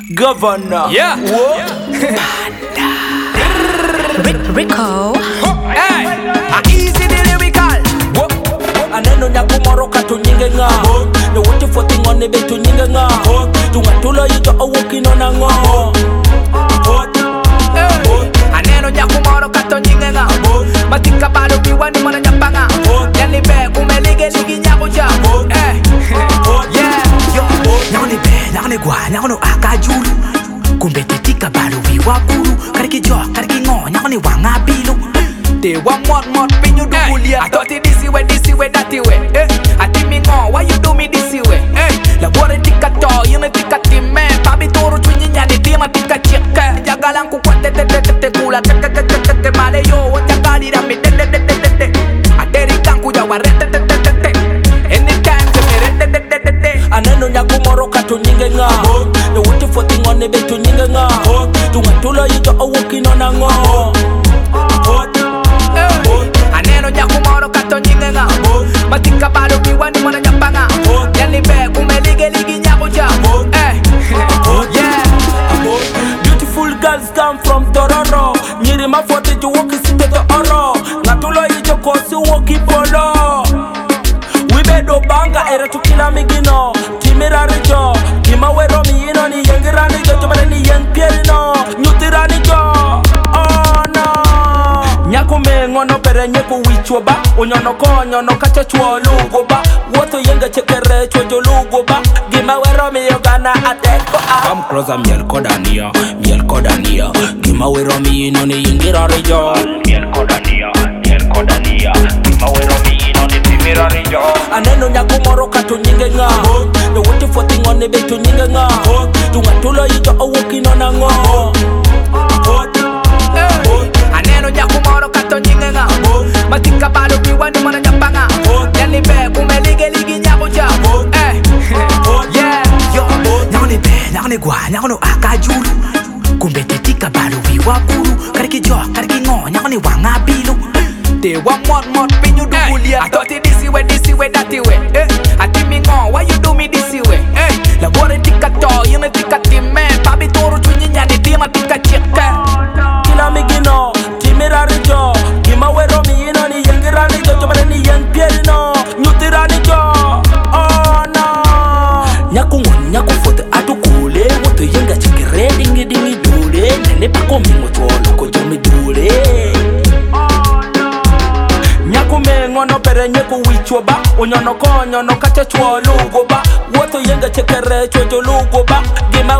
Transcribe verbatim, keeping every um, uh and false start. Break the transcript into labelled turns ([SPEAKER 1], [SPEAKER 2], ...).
[SPEAKER 1] Governor.
[SPEAKER 2] Yeah.
[SPEAKER 3] Rico.
[SPEAKER 2] Hey. A easy the lyrical.
[SPEAKER 1] Aneno nyaku moro kato nyinge nga. No wote foti ngone beto nyinge nga. Tunga tulo yito awoki no na ngo.
[SPEAKER 2] Aneno nyaku moro kato nyinge nga. Matika balo biwani mwana nyapanga. Yani be kumelige ligi nyaku cha. Eh. Yeah.
[SPEAKER 4] Nyako ni be, nyako ni gwa, nyako no akajulu. Kumbe tetika balo biwa kulu. Kariki jo, kariki ngo, nyako ni wanga bilu.
[SPEAKER 2] They want more, more pinyu do bully. I thought it this way, this way, that way. Eh, I think me ngo, why you do me this way? Eh, la bore tika to, you know tika time. Pabi toro chunyi nyani tima tika chika. Jagalan ku kwate te te te te kula te te te te te male yo. Jagali da me te te te te te te. Aderi kanku jaware te te te te te. Anytime se me te te te te te.
[SPEAKER 1] Aneno nyaku moro kato nyinge nga. No wote foti ngone beto nyinge nga. Tunga tulo yito awoki no na ngo.
[SPEAKER 2] Aneno nyaku moro kato nyinge nga. Matika balo biwani mwana nyapanga. Yani be kumelige ligi nyaku cha. Eh, yeah.
[SPEAKER 1] Beautiful girls come from Tororo. Nyiri mafote ju woki site to oro. Ngatulo yijo kosi woki polo. Wibedo banga era tukila migino. Timira rijo. Kima wero mi ino ni yengira nijo. Jomane ni yeng pieri no. Nyutira nijo. Oh no. Nyaku me ngono pere nyeku wichwa ba. Unyono konyo no kacha chua lugo ba. Woto yenga chekere chojo lugo ba. Gima wero mi yogana ateko ah. Come closer miel kodania, miel kodania. Gima wero mi ino ni yengira rijo. Miel kodania, miel kodania. Gima wero mi ino ni timira rijo. Aneno nyaku moro kato nyinge nga. No wote foti ngone beto nyinge nga. Tunga tulo yito awoki no na ngo.
[SPEAKER 2] Aneno nyaku moro kato nyinge nga. Matika balo biwani mwana nyapanga. Yani be kumelige ligi nyaku cha. Eh, yeah.
[SPEAKER 4] Yo, nyako ni be, nyako ni gwa, nyako no akajulu. Kumbe tetika balo biwa kulu. Kariki jo, kariki ngo, nyako ni wanga bilu.
[SPEAKER 2] They want more, more pinyu do bully. I thought it this way, this way, that way. Eh, I think me ngo, why you do me this way? Eh, la bore tika to, you know tika time. Pabi toro chunyi nyani tima tika chika.
[SPEAKER 1] Kila migino, timira rijo. Gima wero mi ino ni yengira nijo. Jomane ni yeng pieri no. Nyutira nijo. Oh no. Nyaku ngon, nyaku fote atu kule. Woto yenga chikere dingi dingi dule. Nene pako mingo cholo ko jomi dule. Nyaku me ngono pere nyeku wichwa ba. Unyono konyo no kacha chua lugo ba. Woto yenga chekere chojo lugo ba. Gima